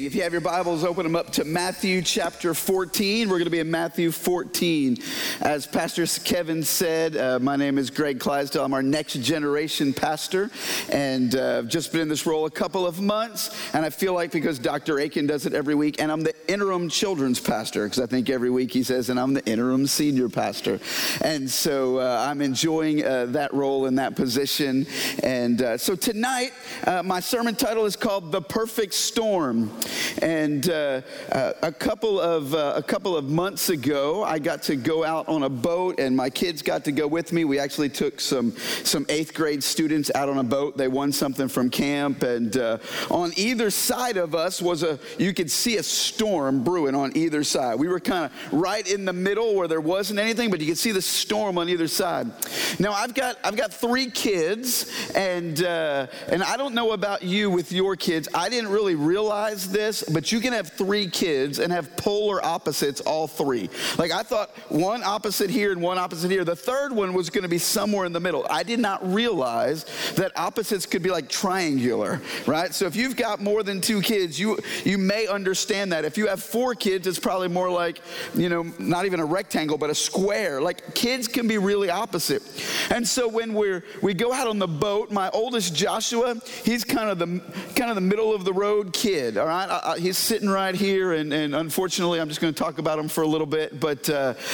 If you have your Bibles, open them up to Matthew chapter 14. We're going to be in Matthew 14. As Pastor Kevin said, my name is Greg Clydesdale. I'm our next generation pastor, and I've just been in this role a couple of months, and I feel like because Dr. Aiken does it every week, and I'm the interim children's pastor, because I think every week he says, and I'm the interim senior pastor. And so I'm enjoying that role in that position. And so tonight, my sermon title is called The Perfect Storm. And a couple of months ago, I got to go out on a boat, and my kids got to go with me. We actually took some 8th grade students out on a boat. They won something from camp, and on either side of us you could see a storm brewing on either side. We were kind of right in the middle where there wasn't anything, but you could see the storm on either side. Now I've got 3 kids, and I don't know about you with your kids. I didn't really realize this, but you can have 3 kids and have polar opposites, all 3. Like, I thought one opposite here and one opposite here. The third one was going to be somewhere in the middle. I did not realize that opposites could be like triangular, right? So if you've got more than 2 kids, you may understand that. If you have 4 kids, it's probably more like, not even a rectangle, but a square. Like, kids can be really opposite. And so when we go out on the boat, my oldest Joshua, he's kind of the middle of the road kid, all right? He's sitting right here, and unfortunately, I'm just going to talk about him for a little bit, but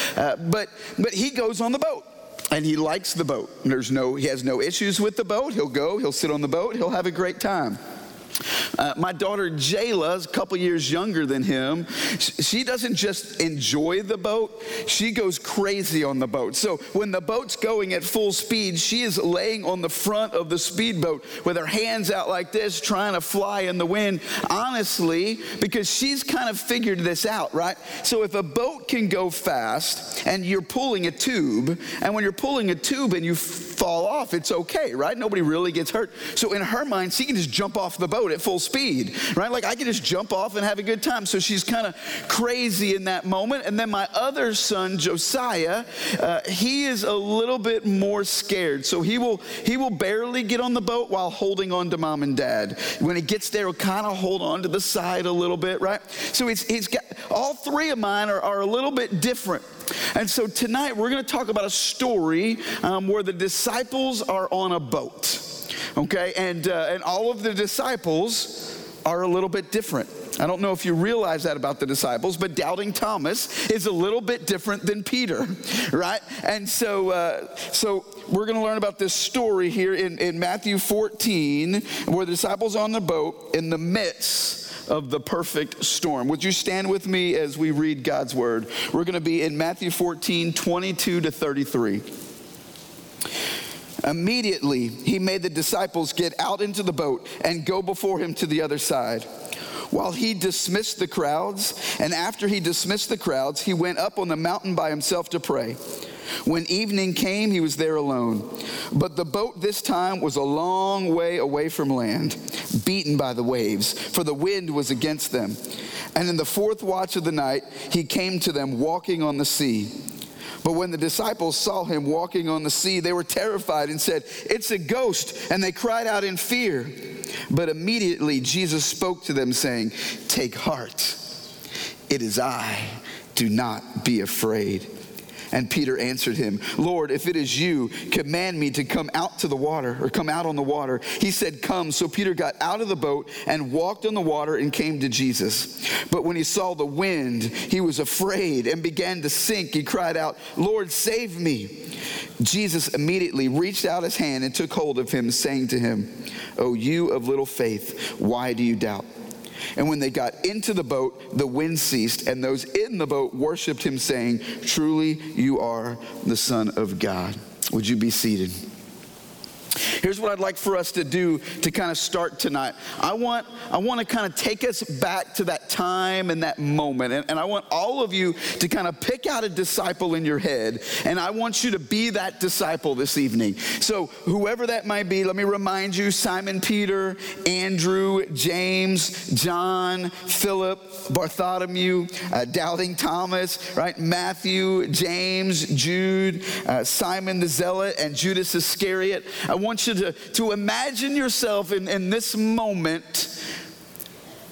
he goes on the boat. And he likes the boat. He has no issues with the boat. He'll sit on the boat, he'll have a great time. My daughter Jayla is a couple years younger than him. She doesn't just enjoy the boat, she goes crazy on the boat. So when the boat's going at full speed, she is laying on the front of the speedboat with her hands out like this, trying to fly in the wind, honestly, because she's kind of figured this out, right? So if a boat can go fast and you're pulling a tube, and when you're pulling a tube and you fall off, it's okay, right? Nobody really gets hurt. So in her mind, she can just jump off the boat at full speed, right? Like, I can just jump off and have a good time. So she's kind of crazy in that moment. And then my other son, Josiah, he is a little bit more scared. So he will barely get on the boat while holding on to mom and dad. When he gets there, he'll kind of hold on to the side a little bit, right? So he's got, all 3 of mine are a little bit different. And so tonight we're going to talk about a story where the disciples are on a boat. Okay, and all of the disciples are a little bit different. I don't know if you realize that about the disciples, but doubting Thomas is a little bit different than Peter, right? And so we're going to learn about this story here in Matthew 14, where the disciples are on the boat in the midst of the perfect storm. Would you stand with me as we read God's word? We're going to be in Matthew 14, 22 to 33. Immediately, he made the disciples get out into the boat and go before him to the other side, while he dismissed the crowds. And after he dismissed the crowds, he went up on the mountain by himself to pray. When evening came, he was there alone. But the boat this time was a long way away from land, beaten by the waves, for the wind was against them. And in the 4th watch of the night, he came to them walking on the sea. But when the disciples saw him walking on the sea, they were terrified and said, "It's a ghost," and they cried out in fear. But immediately Jesus spoke to them, saying, "Take heart, it is I, do not be afraid." And Peter answered him, "Lord, if it is you, command me to come out on the water." He said, "Come." So Peter got out of the boat and walked on the water and came to Jesus. But when he saw the wind, he was afraid and began to sink. He cried out, "Lord, save me." Jesus immediately reached out his hand and took hold of him, saying to him, "O you of little faith, why do you doubt?" And when they got into the boat, the wind ceased, and those in the boat worshiped him, saying, "Truly you are the Son of God." Would you be seated? Here's what I'd like for us to do to kind of start tonight. I want to kind of take us back to that time and that moment. And I want all of you to kind of pick out a disciple in your head. And I want you to be that disciple this evening. So whoever that might be, let me remind you: Simon Peter, Andrew, James, John, Philip, Bartholomew, doubting Thomas, right? Matthew, James, Jude, Simon the Zealot, and Judas Iscariot. I want you to imagine yourself in this moment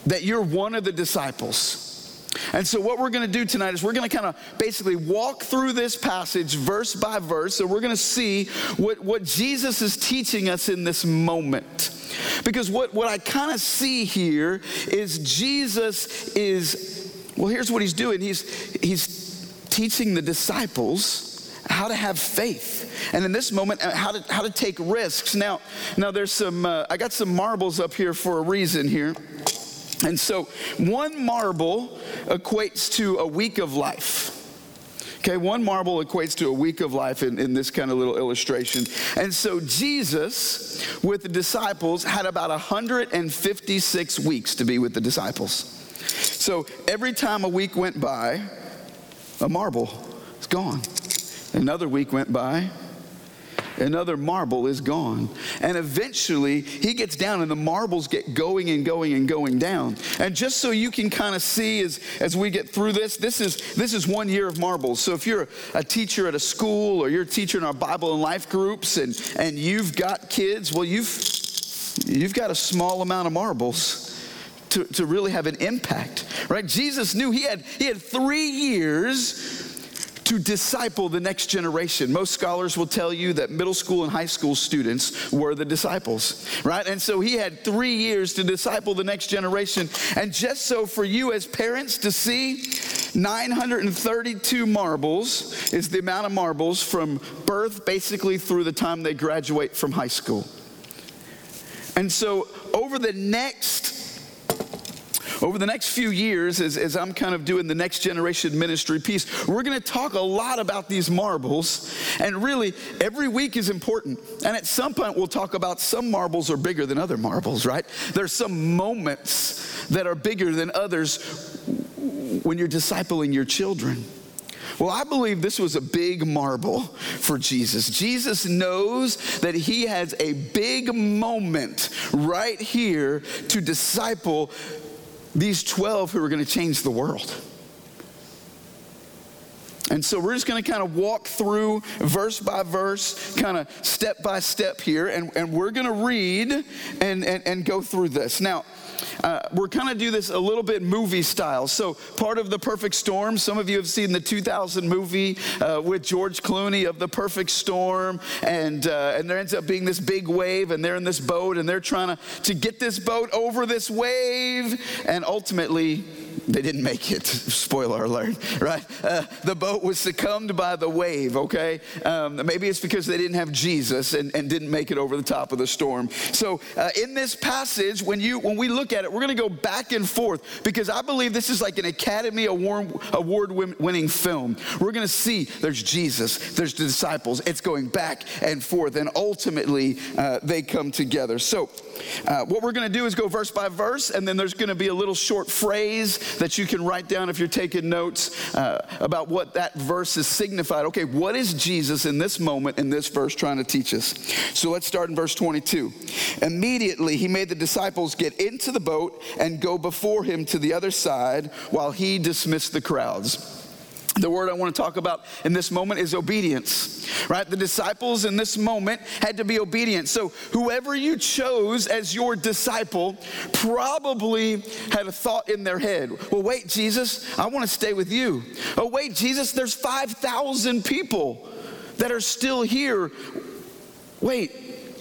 that you're one of the disciples. And so what we're going to do tonight is we're going to kind of basically walk through this passage verse by verse. So we're going to see what Jesus is teaching us in this moment. Because what I kind of see here is Jesus is, well, here's what he's doing. He's teaching the disciples how to have faith. And in this moment, how to take risks. Now there's some, I got some marbles up here for a reason here. And so one marble equates to a week of life. Okay, one marble equates to a week of life in this kind of little illustration. And so Jesus, with the disciples, had about 156 weeks to be with the disciples. So every time a week went by, a marble is gone. Another week went by, another marble is gone. And eventually he gets down and the marbles get going and going and going down. And just so you can kind of see as we get through this is 1 year of marbles. So if you're a teacher at a school or you're a teacher in our Bible and life groups and you've got kids, well, you've got a small amount of marbles to really have an impact, right? Jesus knew he had 3 years to disciple the next generation. Most scholars will tell you that middle school and high school students were the disciples, right? And so he had 3 years to disciple the next generation. And just so for you as parents to see, 932 marbles is the amount of marbles from birth basically through the time they graduate from high school. And so over the next few years, as I'm kind of doing the next generation ministry piece, we're going to talk a lot about these marbles. And really, every week is important. And at some point, we'll talk about some marbles are bigger than other marbles, right? There's some moments that are bigger than others when you're discipling your children. Well, I believe this was a big marble for Jesus. Jesus knows that he has a big moment right here to disciple these 12 who are going to change the world. And so we're just going to kind of walk through verse by verse, kind of step by step here, and we're going to read and go through this. Now, we're kind of do this a little bit movie style. So part of The Perfect Storm, some of you have seen the 2000 movie with George Clooney of The Perfect Storm, and there ends up being this big wave, and they're in this boat, and they're trying to get this boat over this wave, and ultimately they didn't make it. Spoiler alert, right? The boat was succumbed by the wave, okay? Maybe it's because they didn't have Jesus and didn't make it over the top of the storm. So in this passage, when we look at it, we're going to go back and forth because I believe this is like an Academy Award-winning film. We're going to see there's Jesus, there's the disciples. It's going back and forth, and ultimately they come together. So what we're going to do is go verse by verse, and then there's going to be a little short phrase that you can write down if you're taking notes about what that verse is signified. Okay, what is Jesus in this moment, in this verse, trying to teach us? So let's start in verse 22. Immediately he made the disciples get into the boat and go before him to the other side while he dismissed the crowds. The word I want to talk about in this moment is obedience, right? The disciples in this moment had to be obedient. So whoever you chose as your disciple probably had a thought in their head. Well, wait, Jesus, I want to stay with you. Oh, wait, Jesus, there's 5,000 people that are still here. Wait.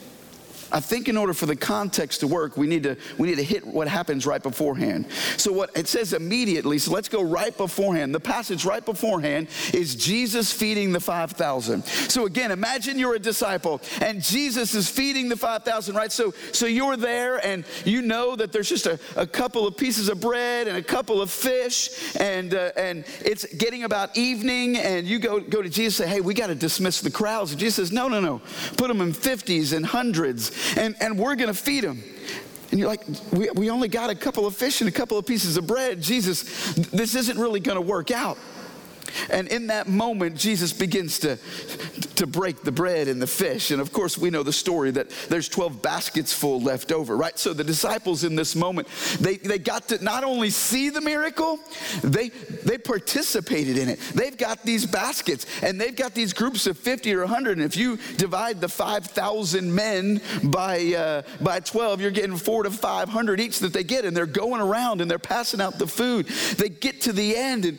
I think in order for the context to work, we need to hit what happens right beforehand. So what it says immediately, so let's go right beforehand. The passage right beforehand is Jesus feeding the 5,000. So again, imagine you're a disciple and Jesus is feeding the 5,000, right? So you're there and you know that there's just a couple of pieces of bread and a couple of fish and it's getting about evening and you go to Jesus and say, hey, we got to dismiss the crowds. And Jesus says, no. Put them in 50s and hundreds. And we're going to feed them. And you're like, we only got a couple of fish and a couple of pieces of bread. Jesus, this isn't really going to work out. And in that moment, Jesus begins to break the bread and the fish. And of course, we know the story that there's 12 baskets full left over, right? So the disciples in this moment, they got to not only see the miracle, they participated in it. They've got these baskets, and they've got these groups of 50 or 100. And if you divide the 5,000 men by 12, you're getting 400 to 500 each that they get. And they're going around and they're passing out the food. They get to the end, and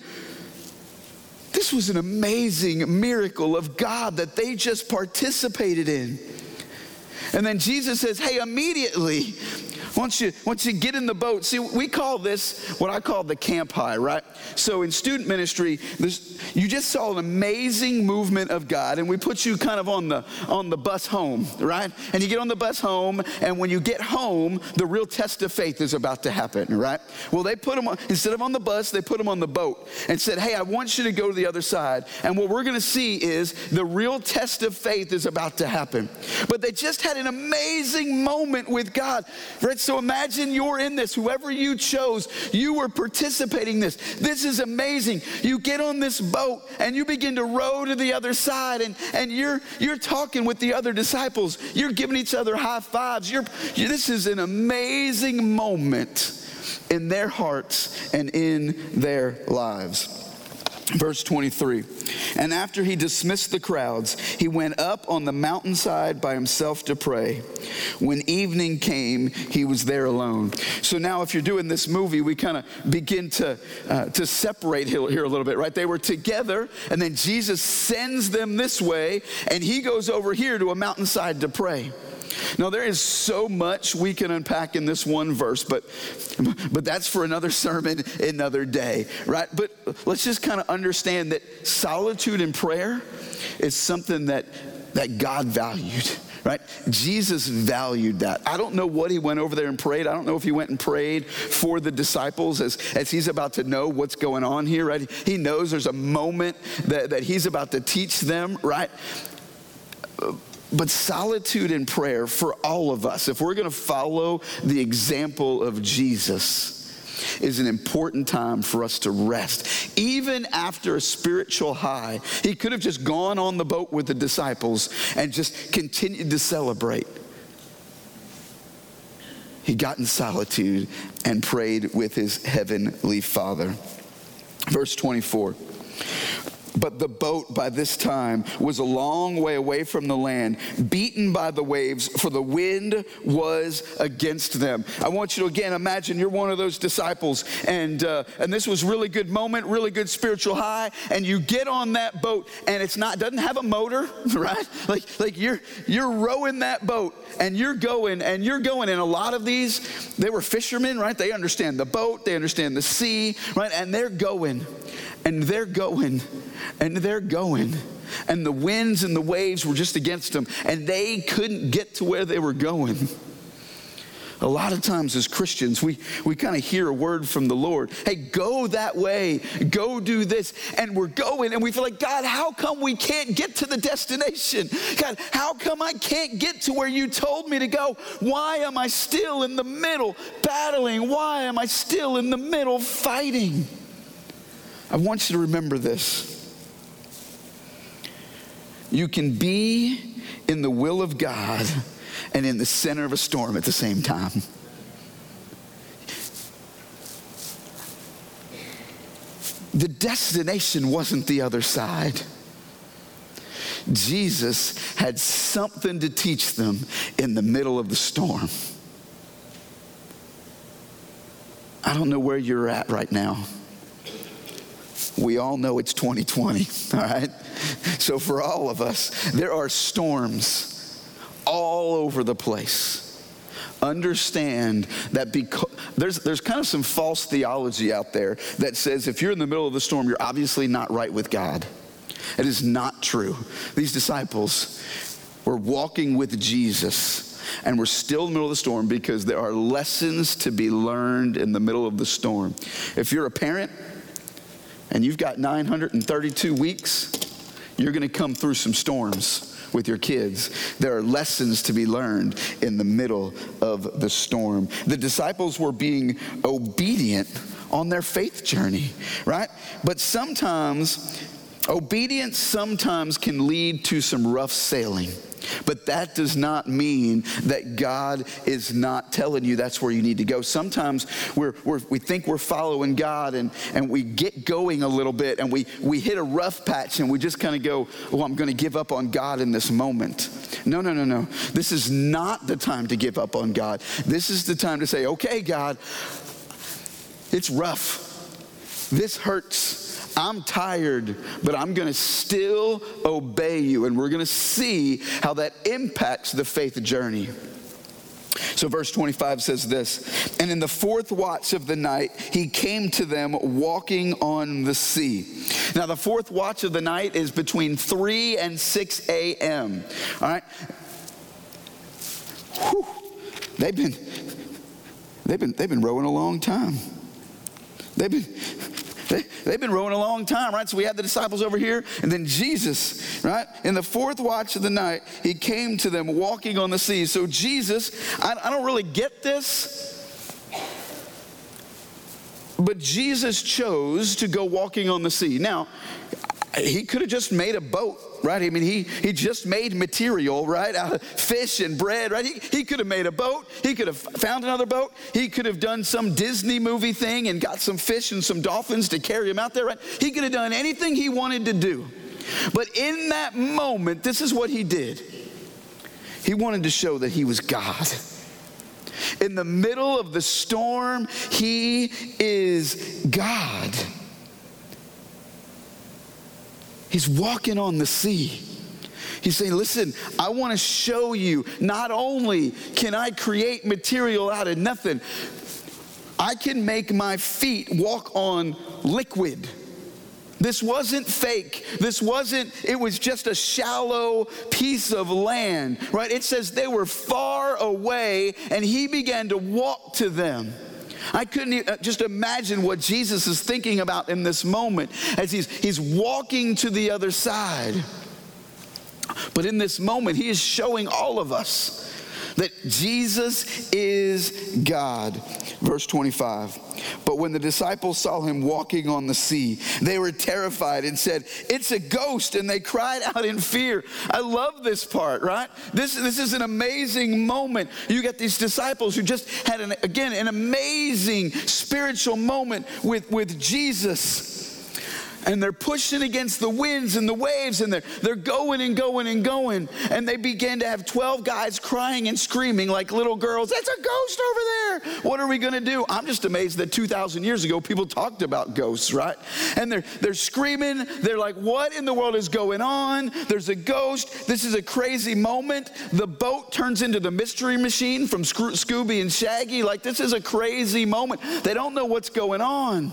this was an amazing miracle of God that they just participated in. And then Jesus says, hey, immediately, once you get in the boat, see, we call this what I call the camp high, right? So in student ministry, you just saw an amazing movement of God, and we put you kind of on the bus home, right? And you get on the bus home, and when you get home, the real test of faith is about to happen, right? Well, they put them instead of on the bus, they put them on the boat and said, hey, I want you to go to the other side. And what we're going to see is the real test of faith is about to happen. But they just had an amazing moment with God, right? So imagine you're in this. Whoever you chose, you were participating in this. This is amazing. You get on this boat and you begin to row to the other side, and you're talking with the other disciples. You're giving each other high fives. This is an amazing moment in their hearts and in their lives. Verse 23, and after he dismissed the crowds, he went up on the mountainside by himself to pray. When evening came, he was there alone. So now if you're doing this movie, we kind of begin to separate here a little bit, right? They were together, and then Jesus sends them this way, and he goes over here to a mountainside to pray. Now, there is so much we can unpack in this one verse, but that's for another sermon, another day, right? But let's just kind of understand that solitude in prayer is something that God valued, right? Jesus valued that. I don't know what he went over there and prayed. I don't know if he went and prayed for the disciples as he's about to know what's going on here, right? He knows there's a moment that he's about to teach them, right? But solitude in prayer for all of us, if we're going to follow the example of Jesus, is an important time for us to rest. Even after a spiritual high, he could have just gone on the boat with the disciples and just continued to celebrate. He got in solitude and prayed with his heavenly Father. Verse 24. But the boat by this time was a long way away from the land, beaten by the waves, for the wind was against them. I want you to again imagine you're one of those disciples, and this was really good moment, really good spiritual high, and you get on that boat, and doesn't have a motor, right? Like you're rowing that boat, and you're going, and a lot of these, they were fishermen, right? They understand the boat, they understand the sea, right? And they're going. And they're going, and they're going, and the winds and the waves were just against them, and they couldn't get to where they were going. A lot of times as Christians, we kind of hear a word from the Lord. Hey, go that way, go do this, and we're going, and we feel like, God, how come we can't get to the destination? God, how come I can't get to where you told me to go? Why am I still in the middle battling? Why am I still in the middle fighting? I want you to remember this. You can be in the will of God and in the center of a storm at the same time. The destination wasn't the other side. Jesus had something to teach them in the middle of the storm. I don't know where you're at right now. We all know it's 2020, all right? So for all of us, there are storms all over the place. Understand that because there's kind of some false theology out there that says if you're in the middle of the storm, you're obviously not right with God. It is not true. These disciples were walking with Jesus, and we're still in the middle of the storm because there are lessons to be learned in the middle of the storm. If you're a parent, and you've got 932 weeks, you're going to come through some storms with your kids. There are lessons to be learned in the middle of the storm. The disciples were being obedient on their faith journey, right? But sometimes, obedience sometimes can lead to some rough sailing. But that does not mean that God is not telling you that's where you need to go. Sometimes we think we're following God and we get going a little bit and we hit a rough patch and we just kind of go, well, I'm going to give up on God in this moment. No. This is not the time to give up on God. This is the time to say, okay, God, it's rough. This hurts. I'm tired, but I'm going to still obey you. And we're going to see how that impacts the faith journey. So verse 25 says this, and in the fourth watch of the night, he came to them walking on the sea. Now, the fourth watch of the night is between 3 and 6 a.m. All right? Whew. They've been rowing a long time. They've been rowing a long time, right? So we had the disciples over here, and then Jesus, right? In the fourth watch of the night, he came to them walking on the sea. So Jesus, I don't really get this, but Jesus chose to go walking on the sea. Now, he could have just made a boat, right? I mean, he just made material, right, out of fish and bread, right? He could have made a boat. He could have found another boat. He could have done some Disney movie thing and got some fish and some dolphins to carry him out there, right? He could have done anything he wanted to do. But in that moment, this is what he did. He wanted to show that he was God. In the middle of the storm, he is God. He's walking on the sea. He's saying, listen, I want to show you, not only can I create material out of nothing, I can make my feet walk on liquid. This wasn't fake. It was just a shallow piece of land, right? It says they were far away and he began to walk to them. I couldn't just imagine what Jesus is thinking about in this moment as he's walking to the other side. But in this moment, he is showing all of us that Jesus is God. Verse 25, but when the disciples saw him walking on the sea, they were terrified and said, it's a ghost, and they cried out in fear. I love this part, right? This is an amazing moment. You get these disciples who just had, an amazing spiritual moment with Jesus. And they're pushing against the winds and the waves, and they're going and going and going. And they began to have 12 guys crying and screaming like little girls, it's a ghost over there. What are we going to do? I'm just amazed that 2,000 years ago, people talked about ghosts, right? And they're screaming. They're like, what in the world is going on? There's a ghost. This is a crazy moment. The boat turns into the Mystery Machine from Scooby and Shaggy. Like, this is a crazy moment. They don't know what's going on.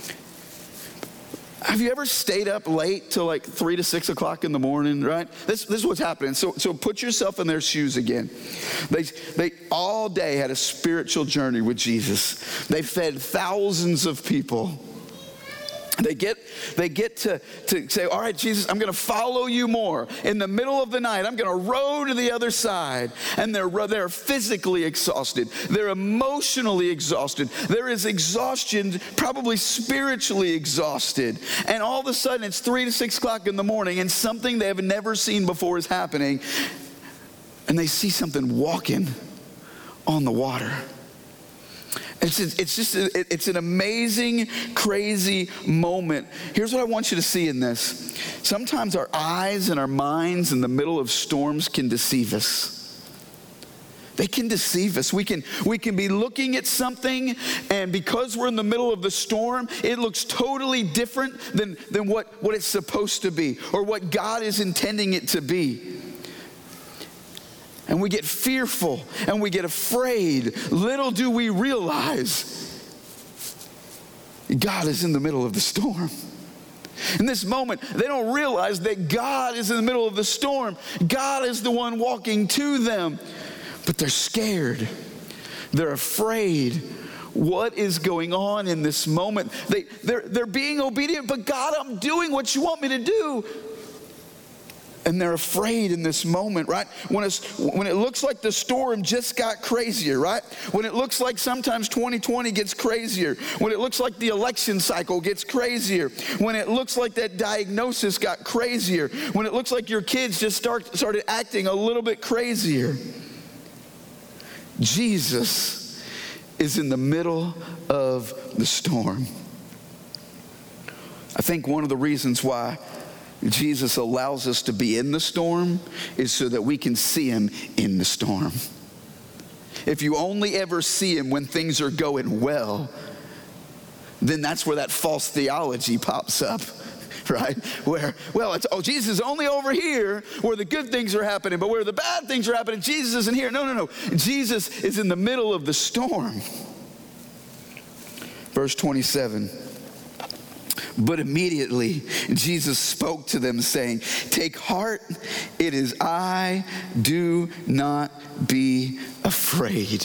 Have you ever stayed up late till like 3 to 6 o'clock in the morning, right? This is what's happening. So put yourself in their shoes again. They all day had a spiritual journey with Jesus. They fed thousands of people. They get to say, all right, Jesus, I'm going to follow you more. In the middle of the night, I'm going to row to the other side. And they're physically exhausted. They're emotionally exhausted. There is exhaustion, probably spiritually exhausted. And all of a sudden, it's 3 to 6 o'clock in the morning, and something they have never seen before is happening. And they see something walking on the water. It's an amazing, crazy moment. Here's what I want you to see in this. Sometimes our eyes and our minds in the middle of storms can deceive us. They can deceive us. We can be looking at something, and because we're in the middle of the storm, it looks totally different than what it's supposed to be or what God is intending it to be. And we get fearful and we get afraid. Little do we realize God is in the middle of the storm. In this moment, they don't realize that God is in the middle of the storm. God is the one walking to them. But they're scared. They're afraid. What is going on in this moment? They're being obedient, but God, I'm doing what you want me to do. and they're afraid in this moment, right? When it looks like the storm just got crazier, right? When it looks like sometimes 2020 gets crazier. When it looks like the election cycle gets crazier. When it looks like that diagnosis got crazier. When it looks like your kids just started acting a little bit crazier. Jesus is in the middle of the storm. I think one of the reasons why Jesus allows us to be in the storm is so that we can see him in the storm. If you only ever see him when things are going well, then that's where that false theology pops up, right? Where, well, Jesus is only over here where the good things are happening, but where the bad things are happening, Jesus isn't here. No. Jesus is in the middle of the storm. Verse 27. But immediately Jesus spoke to them, saying, "Take heart, it is I, do not be afraid."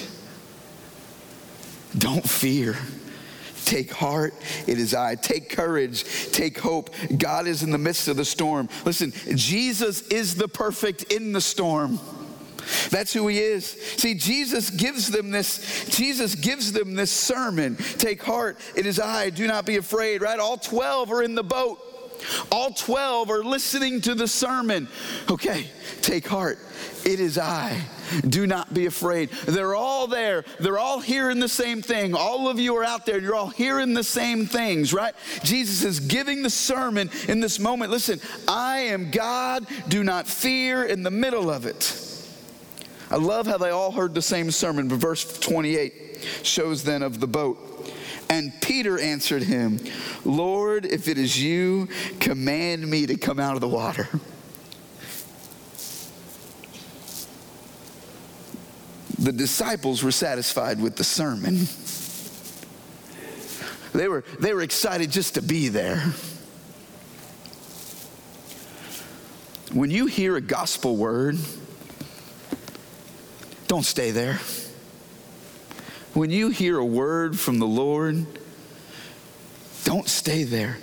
Don't fear. Take heart, it is I. Take courage, take hope. God is in the midst of the storm. Listen, Jesus is the perfect in the storm. That's who he is. See, Jesus gives them this sermon. Take heart, it is I, do not be afraid, right? All 12 are in the boat. All 12 are listening to the sermon. Okay, take heart, it is I, do not be afraid. They're all there. They're all hearing the same thing. All of you are out there. You're all hearing the same things, right? Jesus is giving the sermon in this moment. Listen, I am God, do not fear, in the middle of it. I love how they all heard the same sermon, but verse 28 shows then of the boat. And Peter answered him, "Lord, if it is you, command me to come out of the water." The disciples were satisfied with the sermon. They were excited just to be there. When you hear a gospel word, don't stay there. When you hear a word from the Lord, don't stay there.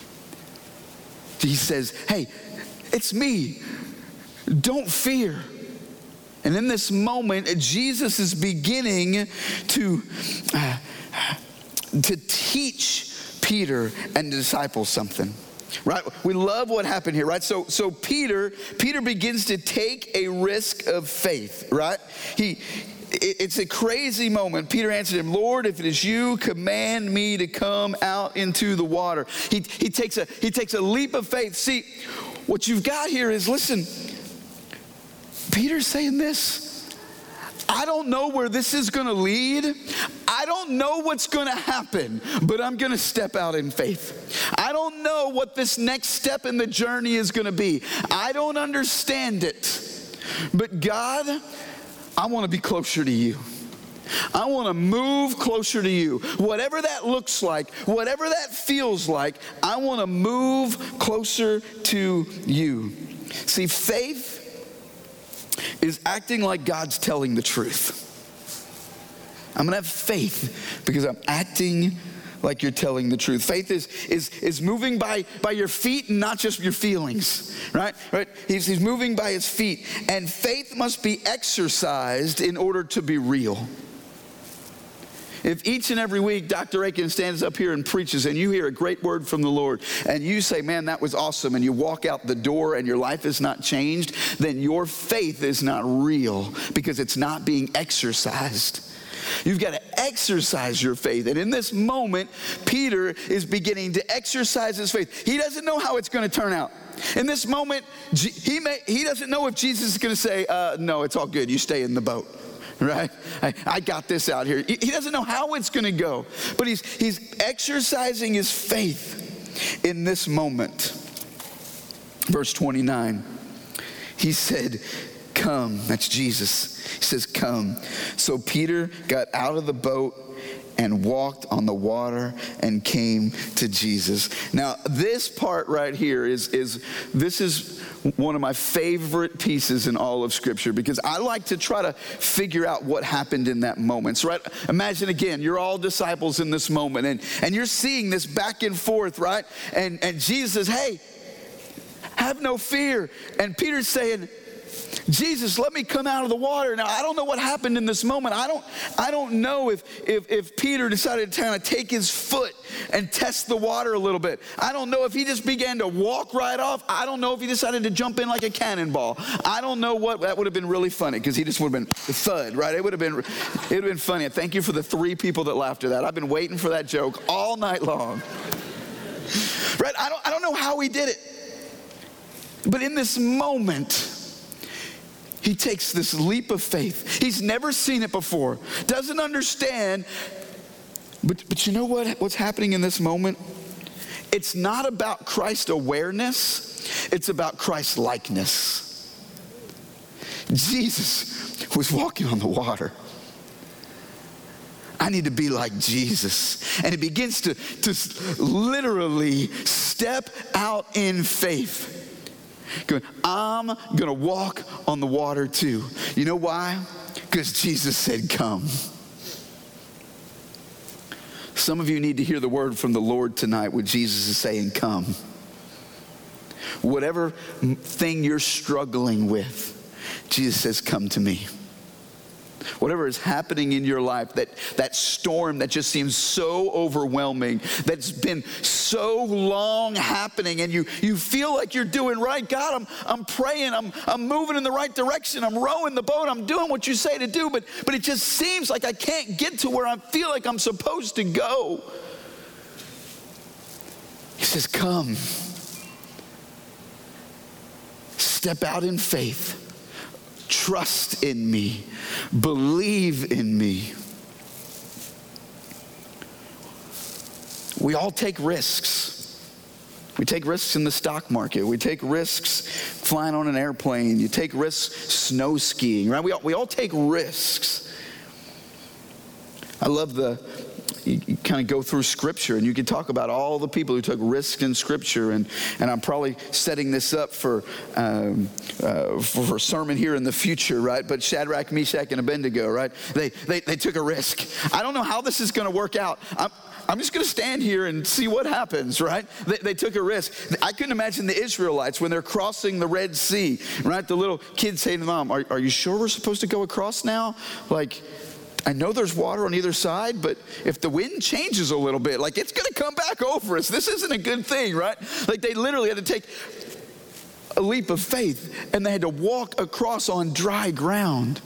He says, "Hey, it's me. Don't fear." And in this moment, Jesus is beginning to teach Peter and the disciples something. Right? We love what happened here, right? So Peter begins to take a risk of faith, right? It's a crazy moment. Peter answered him, "Lord, if it is you, command me to come out into the water." He takes a leap of faith. See, what you've got here is, listen, Peter's saying this. I don't know where this is going to lead. I don't know what's going to happen, but I'm going to step out in faith. I don't know what this next step in the journey is going to be. I don't understand it. But God, I want to be closer to you. I want to move closer to you. Whatever that looks like, whatever that feels like, I want to move closer to you. See, faith is acting like God's telling the truth. I'm going to have faith because I'm acting like you're telling the truth. Faith is moving by your feet and not just your feelings, right? He's moving by his feet. And faith must be exercised in order to be real. If each and every week Dr. Aiken stands up here and preaches and you hear a great word from the Lord and you say, "Man, that was awesome," and you walk out the door and your life is not changed, then your faith is not real because it's not being exercised. You've got to exercise your faith. And in this moment, Peter is beginning to exercise his faith. He doesn't know how it's going to turn out. In this moment, he doesn't know if Jesus is going to say, "No, it's all good. You stay in the boat." Right? I got this out here. He doesn't know how it's going to go, but he's exercising his faith in this moment. Verse 29, he said, "Come." That's Jesus. He says, "Come." So Peter got out of the boat and walked on the water and came to Jesus. Now, this part right here is one of my favorite pieces in all of Scripture because I like to try to figure out what happened in that moment. So, right, imagine again, you're all disciples in this moment and you're seeing this back and forth, right? And Jesus says, "Hey, have no fear. And Peter's saying, Jesus, let me come out of the water. Now, I don't know what happened in this moment. I don't know if Peter decided to kind of take his foot and test the water a little bit. I don't know if he just began to walk right off. I don't know if he decided to jump in like a cannonball. I don't know what. That would have been really funny because he just would have been thud, right? It would have been funny. Thank you for the 3 people that laughed at that. I've been waiting for that joke all night long. Right? I don't know how he did it. But in this moment, he takes this leap of faith. He's never seen it before, doesn't understand. But you know what's happening in this moment? It's not about Christ awareness. It's about Christ likeness. Jesus was walking on the water. I need to be like Jesus. And he begins to literally step out in faith. Going, I'm going to walk on the water too. You know why? Because Jesus said, come. Some of you need to hear the word from the Lord tonight when Jesus is saying, come. Whatever thing you're struggling with, Jesus says, come to me. Whatever is happening in your life, that storm that just seems so overwhelming, that's been so long happening, and you feel like you're doing right. God, I'm praying, I'm moving in the right direction, I'm rowing the boat, I'm doing what you say to do, but it just seems like I can't get to where I feel like I'm supposed to go. He says, come. Step out in faith. Trust in me. Believe in me. We all take risks. We take risks in the stock market. We take risks flying on an airplane. You take risks snow skiing, right? We all take risks. I love you kind of go through Scripture, and you can talk about all the people who took risks in Scripture, and I'm probably setting this up for a sermon here in the future, right? But Shadrach, Meshach, and Abednego, right? They took a risk. I don't know how this is going to work out. I'm just going to stand here and see what happens, right? They took a risk. I couldn't imagine the Israelites when they're crossing the Red Sea, right? The little kids saying to Mom, are you sure we're supposed to go across now? Like, I know there's water on either side, but if the wind changes a little bit, like it's going to come back over us. This isn't a good thing, right? Like they literally had to take a leap of faith, and they had to walk across on dry ground.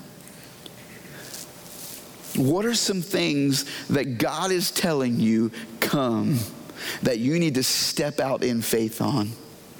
What are some things that God is telling you, come, that you need to step out in faith on?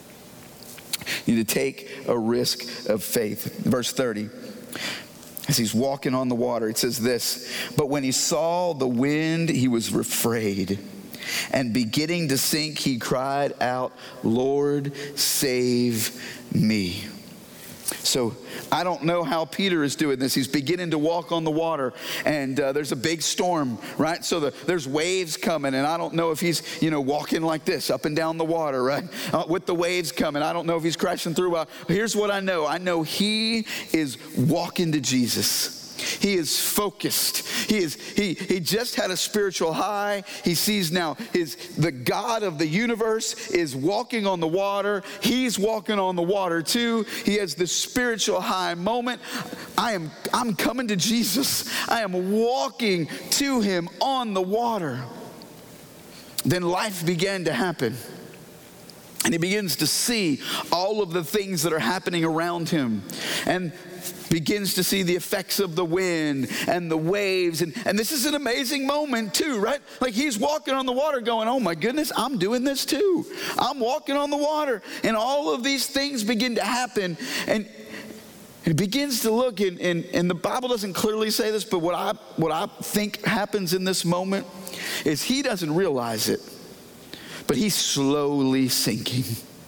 You need to take a risk of faith. Verse 30. As he's walking on the water, it says this, but when he saw the wind, he was afraid. And beginning to sink, he cried out, Lord, save me. So I don't know how Peter is doing this. He's beginning to walk on the water, and there's a big storm, right? So there's waves coming, and I don't know if he's, walking like this up and down the water, right? With the waves coming. I don't know if he's crashing through. Here's what I know. I know he is walking to Jesus. He is focused. He just had a spiritual high. He sees now the God of the universe is walking on the water. He's walking on the water too. He has this spiritual high moment. I'm coming to Jesus. I am walking to him on the water. Then life began to happen. And he begins to see all of the things that are happening around him, and begins to see the effects of the wind and the waves. And this is an amazing moment too, right? Like he's walking on the water going, oh my goodness, I'm doing this too. I'm walking on the water. And all of these things begin to happen. And he begins to look, and the Bible doesn't clearly say this, but what I think happens in this moment is he doesn't realize it, but he's slowly sinking.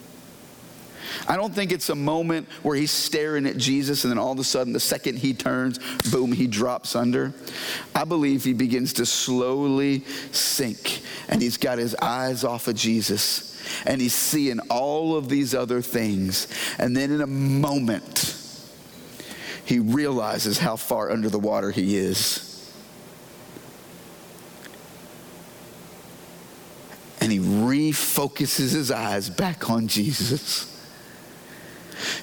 I don't think it's a moment where he's staring at Jesus and then all of a sudden the second he turns, boom, he drops under. I believe he begins to slowly sink, and he's got his eyes off of Jesus, and he's seeing all of these other things. And then in a moment, he realizes how far under the water he is. And he refocuses his eyes back on Jesus.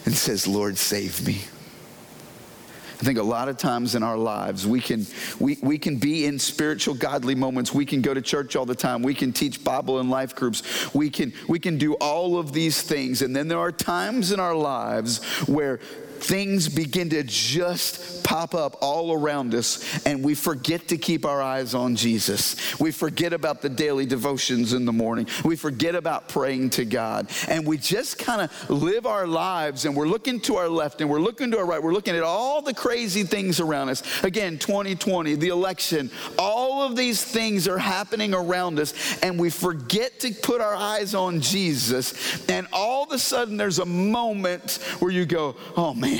and says, Lord, save me. I think a lot of times in our lives, we can be in spiritual, godly moments. We can go to church all the time. We can teach Bible and life groups. We can do all of these things. And then there are times in our lives where things begin to just pop up all around us, and we forget to keep our eyes on Jesus. We forget about the daily devotions in the morning. We forget about praying to God. And we just kind of live our lives, and we're looking to our left and we're looking to our right. We're looking at all the crazy things around us. Again, 2020, the election, all of these things are happening around us, and we forget to put our eyes on Jesus. And all of a sudden, there's a moment where you go, oh man,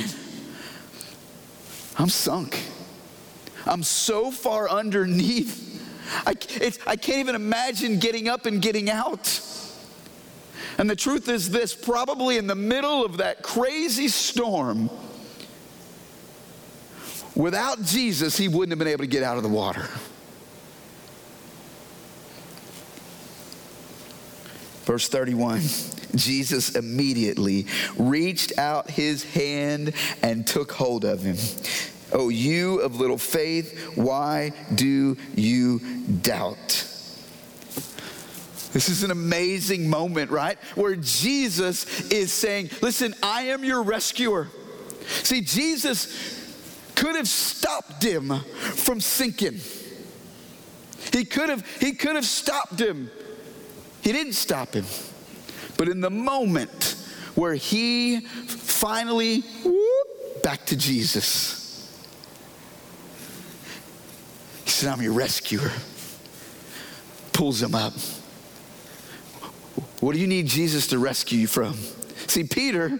I'm sunk. I'm so far underneath. I can't even imagine getting up and getting out. And the truth is this, probably in the middle of that crazy storm, without Jesus, he wouldn't have been able to get out of the water. Verse 31, Jesus immediately reached out his hand and took hold of him. Oh, you of little faith, why do you doubt? This is an amazing moment, right? Where Jesus is saying, listen, I am your rescuer. See, Jesus could have stopped him from sinking. He could have stopped him. He didn't stop him. But in the moment where he finally, back to Jesus, he said, I'm your rescuer. Pulls him up. What do you need Jesus to rescue you from? See, Peter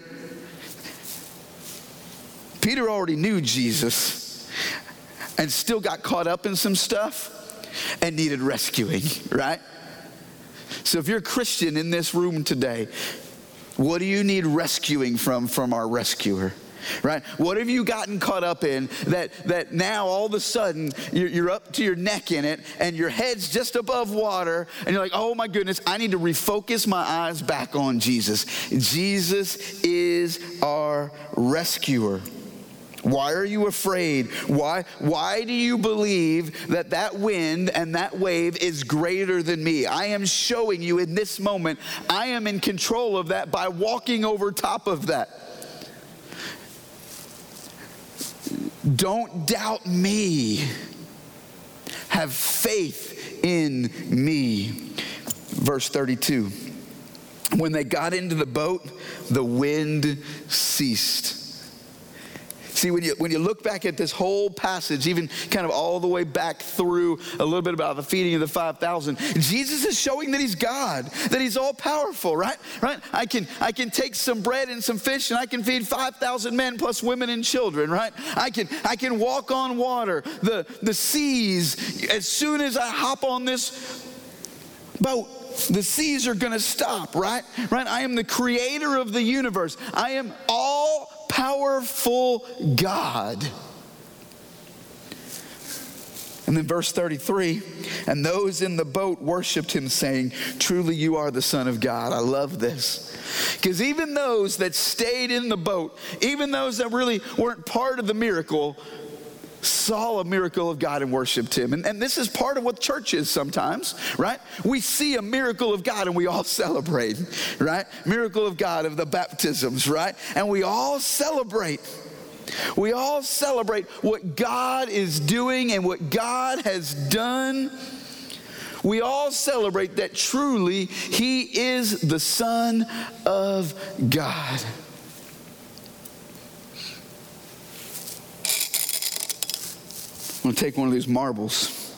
already knew Jesus and still got caught up in some stuff and needed rescuing, right? So if you're a Christian in this room today, what do you need rescuing from our rescuer? Right? What have you gotten caught up in that now all of a sudden you're up to your neck in it and your head's just above water and you're like, oh my goodness, I need to refocus my eyes back on Jesus. Jesus is our rescuer. Why are you afraid? Why do you believe that wind and that wave is greater than me? I am showing you in this moment, I am in control of that by walking over top of that. Don't doubt me. Have faith in me. Verse 32. When they got into the boat, the wind ceased. See, when you look back at this whole passage, even kind of all the way back through a little bit about the feeding of the 5,000, Jesus is showing that he's God, that he's all powerful, right? I can take some bread and some fish and I can feed 5,000 men plus women and children, right? I can walk on water. The seas, as soon as I hop on this boat, the seas are going to stop, right? I am the creator of the universe. I am all powerful God. And then verse 33, and those in the boat worshiped him, saying, truly you are the Son of God. I love this. Because even those that stayed in the boat, even those that really weren't part of the miracle, saw a miracle of God and worshiped him. And this is part of what church is sometimes, right? We see a miracle of God and we all celebrate, right? Miracle of God of the baptisms, right? And we all celebrate. We all celebrate what God is doing and what God has done. We all celebrate that truly he is the Son of God. I'm going to take one of these marbles.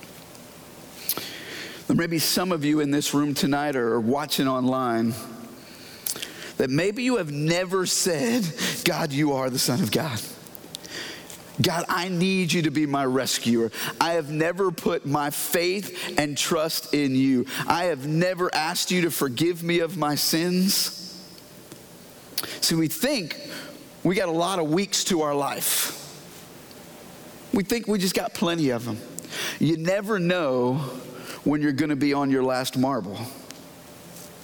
There may be some of you in this room tonight or watching online that maybe you have never said, God, you are the Son of God. God, I need you to be my rescuer. I have never put my faith and trust in you. I have never asked you to forgive me of my sins. See, we think we got a lot of weeks to our life. We think we just got plenty of them. You never know when you're going to be on your last marble.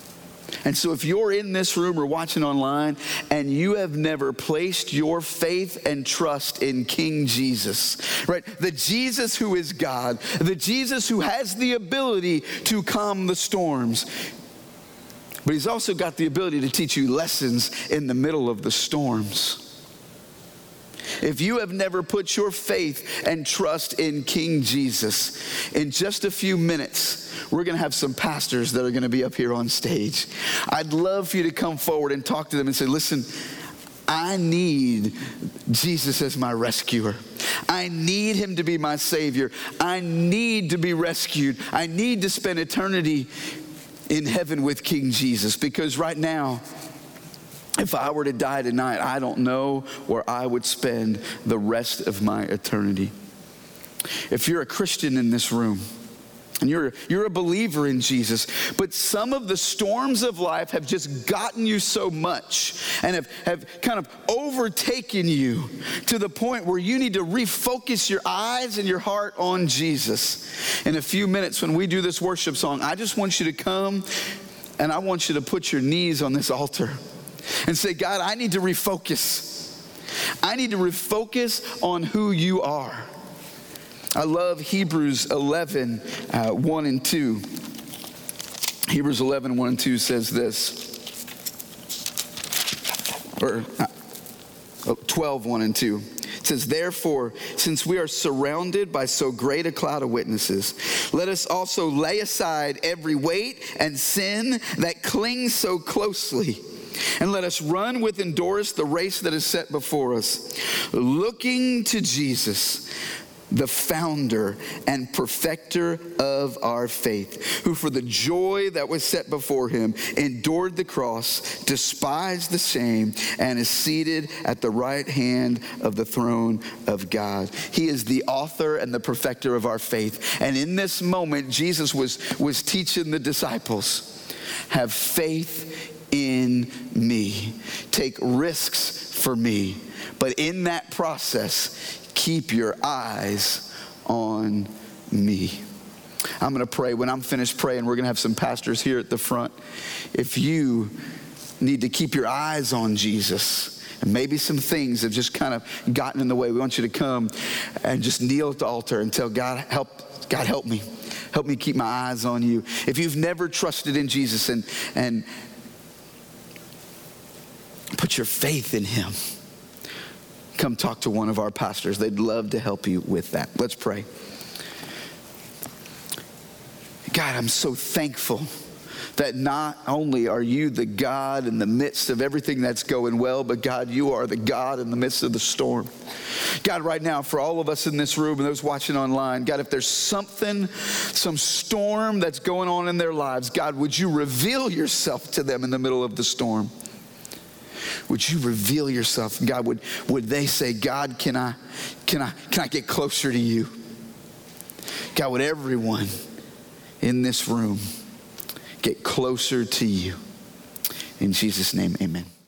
And so if you're in this room or watching online and you have never placed your faith and trust in King Jesus, right? The Jesus who is God, the Jesus who has the ability to calm the storms, but he's also got the ability to teach you lessons in the middle of the storms. If you have never put your faith and trust in King Jesus, in just a few minutes, we're going to have some pastors that are going to be up here on stage. I'd love for you to come forward and talk to them and say, listen, I need Jesus as my rescuer. I need him to be my Savior. I need to be rescued. I need to spend eternity in heaven with King Jesus, because right now, if I were to die tonight, I don't know where I would spend the rest of my eternity. If you're a Christian in this room, and you're a believer in Jesus, but some of the storms of life have just gotten you so much and have kind of overtaken you to the point where you need to refocus your eyes and your heart on Jesus. In a few minutes when we do this worship song, I just want you to come and I want you to put your knees on this altar and say, God, I need to refocus. I need to refocus on who you are. I love Hebrews 11, 1 and 2. Hebrews 11, 1 and 2 says this. Or 12, 1 and 2. It says, therefore, since we are surrounded by so great a cloud of witnesses, let us also lay aside every weight and sin that clings so closely. And let us run with endurance the race that is set before us, looking to Jesus, the founder and perfecter of our faith, who for the joy that was set before him endured the cross, despised the shame, and is seated at the right hand of the throne of God. He is the author and the perfecter of our faith. And in this moment, Jesus was teaching the disciples, have faith in me. Take risks for me. But in that process, keep your eyes on me. I'm going to pray. When I'm finished praying, we're going to have some pastors here at the front. If you need to keep your eyes on Jesus, and maybe some things have just kind of gotten in the way, we want you to come and just kneel at the altar and tell God, help me. Help me keep my eyes on you. If you've never trusted in Jesus and put your faith in him, come talk to one of our pastors. They'd love to help you with that. Let's pray. God, I'm so thankful that not only are you the God in the midst of everything that's going well, but God, you are the God in the midst of the storm. God, right now, for all of us in this room and those watching online, God, if there's some storm that's going on in their lives, God, would you reveal yourself to them in the middle of the storm? Would you reveal yourself? God, would they say, God, can I get closer to you? God, would everyone in this room get closer to you? In Jesus' name, amen.